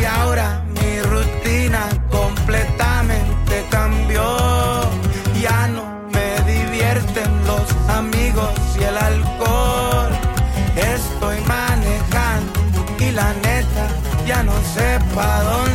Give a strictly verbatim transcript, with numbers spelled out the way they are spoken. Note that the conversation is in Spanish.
Y ahora mi rutina completamente cambió. Ya no me divierten los amigos y el alcohol. Estoy manejando y la neta ya no sé pa' dónde